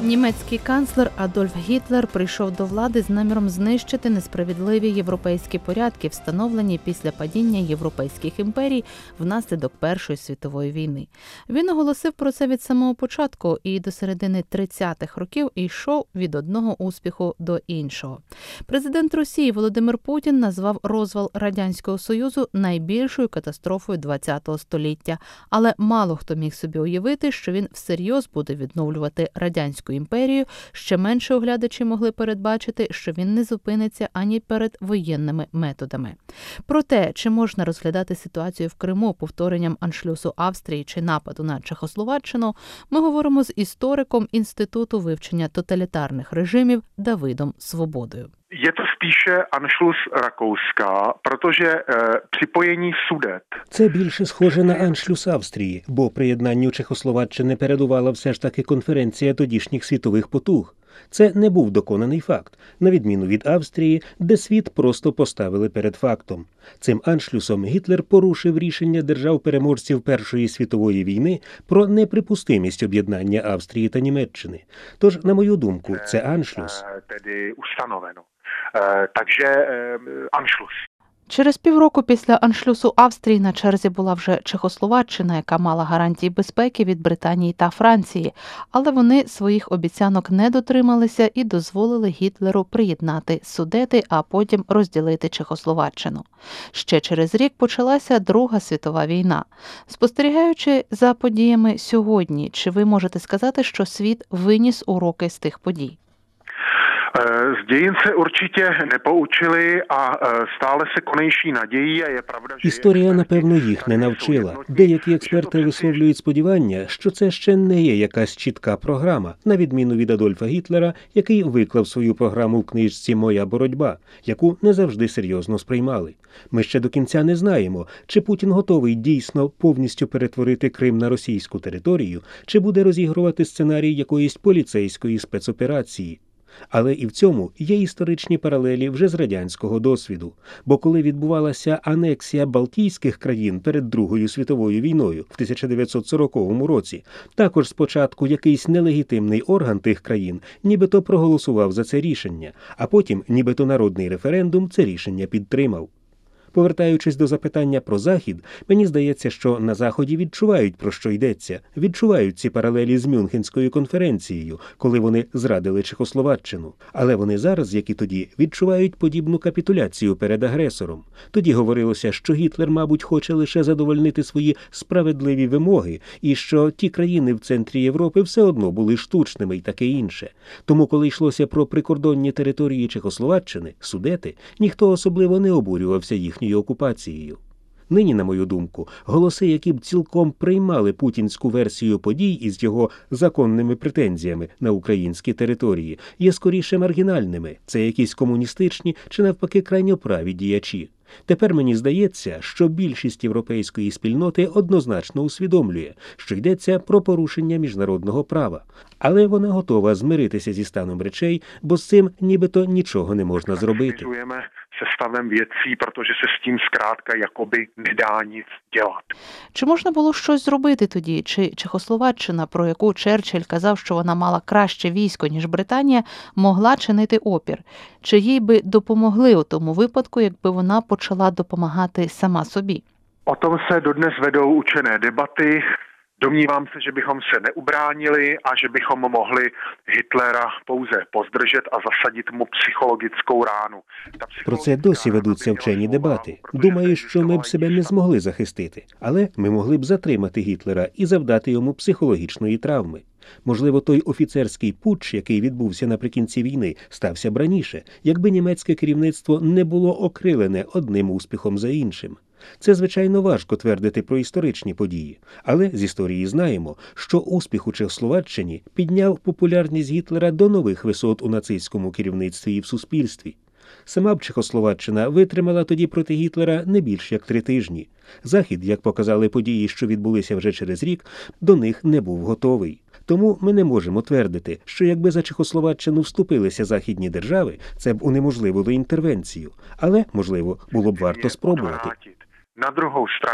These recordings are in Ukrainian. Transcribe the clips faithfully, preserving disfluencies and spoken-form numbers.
Німецький канцлер Адольф Гітлер прийшов до влади з наміром знищити несправедливі європейські порядки, встановлені після падіння європейських імперій внаслідок Першої світової війни. Він оголосив про це від самого початку і до середини тридцятих років йшов від одного успіху до іншого. Президент Росії Володимир Путін назвав розвал Радянського Союзу найбільшою катастрофою ХХ століття, але мало хто міг собі уявити, що він всерйоз буде відновлювати радянську імперію. Ще менше оглядачі могли передбачити, що він не зупиниться ані перед воєнними методами. Про те, чи можна розглядати ситуацію в Криму повторенням аншлюсу Австрії чи нападу на Чехословаччину, ми говоримо з істориком Інституту вивчення тоталітарних режимів Давидом Свободою. Je to spíše Anschluss Rakouska, protože e, připojení Sudet. Це більше схоже на Аншлюс Австрії, бо приєднанню Чехословаччини передувала все ж таки конференція тодішніх світових потуг. Це не був доконаний факт, на відміну від Австрії, де світ просто поставили перед фактом. Цим аншлюсом Гітлер порушив рішення держав-переможців Першої світової війни про неприпустимість об'єднання Австрії та Німеччини. Тож, на мою думку, це аншлюс. Tedy ustanoveno. Takže аншлюс. Через півроку після аншлюсу Австрії на черзі була вже Чехословаччина, яка мала гарантії безпеки від Британії та Франції, але вони своїх обіцянок не дотрималися і дозволили Гітлеру приєднати Судети, а потім розділити Чехословаччину. Ще через рік почалася Друга світова війна. Спостерігаючи за подіями сьогодні, чи ви можете сказати, що світ виніс уроки з тих подій? Z dějin se určitě nepoučili a stále se konejší nadějí, a je pravda, že Історія, напевно, їх не навчила. Деякі експерти висловлюють сподівання, що це ще не є якась чітка програма, на відміну від Адольфа Гітлера, який виклав свою програму в книжці «Моя боротьба», яку не завжди серйозно сприймали. Ми ще до кінця не знаємо, чи Путін готовий дійсно повністю перетворити Крим на російську територію, чи буде розігрувати сценарій якоїсь поліцейської спецоперації. Але і в цьому є історичні паралелі вже з радянського досвіду. Бо коли відбувалася анексія Балтійських країн перед Другою світовою війною в тисяча дев'ятсот сороковому році, також спочатку якийсь нелегітимний орган тих країн нібито проголосував за це рішення, а потім нібито народний референдум це рішення підтримав. Повертаючись до запитання про Захід, мені здається, що на Заході відчувають, про що йдеться, відчувають ці паралелі з Мюнхенською конференцією, коли вони зрадили Чехословаччину. Але вони зараз, як і тоді, відчувають подібну капітуляцію перед агресором. Тоді говорилося, що Гітлер, мабуть, хоче лише задовольнити свої справедливі вимоги, і що ті країни в центрі Європи все одно були штучними і таке інше. Тому, коли йшлося про прикордонні території Чехословаччини, Судети, ніхто особливо не обурювався їхньою окупацією. Нині, на мою думку, голоси, які б цілком приймали путінську версію подій із його законними претензіями на українські території, є скоріше маргінальними. Це якісь комуністичні чи навпаки крайньоправі діячі. Тепер мені здається, що більшість європейської спільноти однозначно усвідомлює, що йдеться про порушення міжнародного права. Але вона готова змиритися зі станом речей, бо з цим нібито нічого не можна зробити. Se stavem věcí, protože se s tím zkrátka jakoby nedá nic dělat. Чи можна було щось зробити тоді? Чи Чехословаччина, про яку Черчилль казав, що вона мала краще військо, ніж Британія, могла чинити опір? Чи їй би допомогли у тому випадку, якби вона почала допомагати сама собі? O tom se dodnes vedou učené debaty. Domnívám se, že bychom se neubránili a že bychom mohli Hitlera pouze pozdržet a zasadit mu psychologickou ránu. Про це досі ведуться вчені дебати. Думаю, що ми б себе не змогли захистити, але ми могли б затримати Гітлера і завдати йому психологічної травми. Можливо, той офіцерський путч, який відбувся наприкінці війни, стався б раніше, якби німецьке керівництво не було окрилене одним успіхом за іншим. Це, звичайно, важко твердити про історичні події, але з історії знаємо, що успіх у Чехословаччині підняв популярність Гітлера до нових висот у нацистському керівництві і в суспільстві. Сама б Чехословаччина витримала тоді проти Гітлера не більш як три тижні. Захід, як показали події, що відбулися вже через рік, до них не був готовий. Тому ми не можемо твердити, що якби за Чехословаччину вступилися західні держави, це б унеможливило інтервенцію. Але, можливо, було б варто спробувати. Na druhou stranu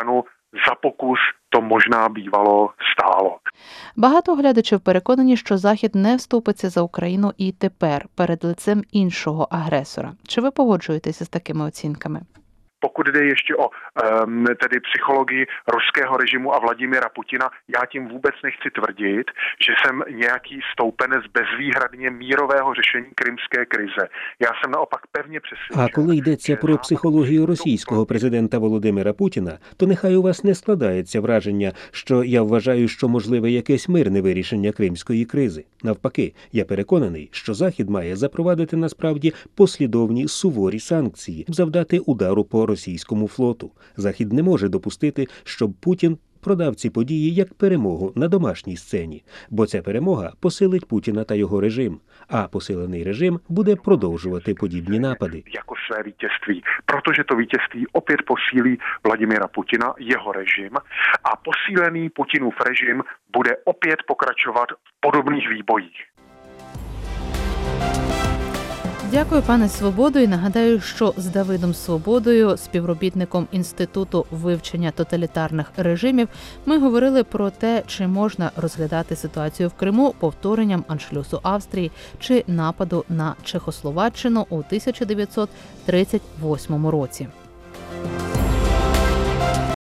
za pokus to možná bývalo stálo. Багато глядачів переконані, що Захід не вступиться за Україну і тепер, перед лицем іншого агресора. Чи ви погоджуєтеся з такими оцінками? Pokud jde ještě o um, tedy psychologii ruského režimu a Vladimira Putina, já tím vůbec nechci tvrdit, že jsem nějaký stoupenec bezvýhradně mírového řešení krymské krize. Já jsem naopak pevně přesvědčen. А коли йдеться про психологію російського президента Володимира Путіна, то нехай у вас не складається враження, що я вважаю, що можливе якесь мирне вирішення кримської кризи. Навпаки, я переконаний, що Захід має запровадити насправді послідовні суворі санкції, завдати удару по російському флоту. Захід не може допустити, щоб Путін продав ці події як перемогу на домашній сцені, бо ця перемога посилить Путіна та його режим, а посилений режим буде продовжувати подібні напади. Jako své vítězství, protože to vítězství opět posílí Vladimira Putina, jeho režim, a posílený Putinův režim bude opět pokračovat v podobných výbojích. Дякую, пане Свободо, і нагадаю, що з Давидом Свободою, співробітником Інституту вивчення тоталітарних режимів, ми говорили про те, чи можна розглядати ситуацію в Криму повторенням аншлюсу Австрії чи нападу на Чехословаччину у тисяча дев'ятсот тридцять восьмому році.